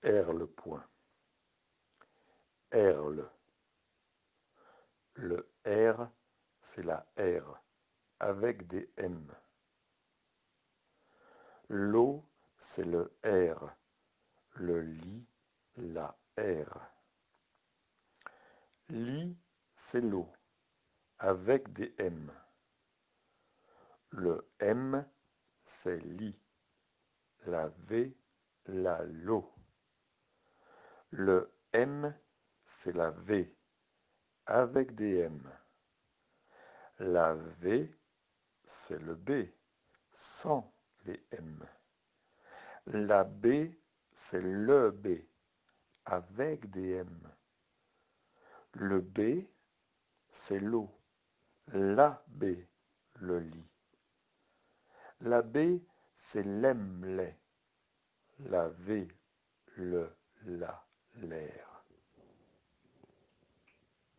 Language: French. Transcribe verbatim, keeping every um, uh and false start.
R le point. R le. Le R, c'est la R, avec des M. L'eau, c'est le R. Le lit, la R. Lit, c'est l'eau, avec des M. Le M, c'est lit. La V, la lo. Le M, c'est la V, avec des M. La V, c'est le B, sans les M. La B, c'est le B, avec des M. Le B, c'est l'eau. La B, le lit. La B, c'est l'em, lait. La V, le, la, l'air.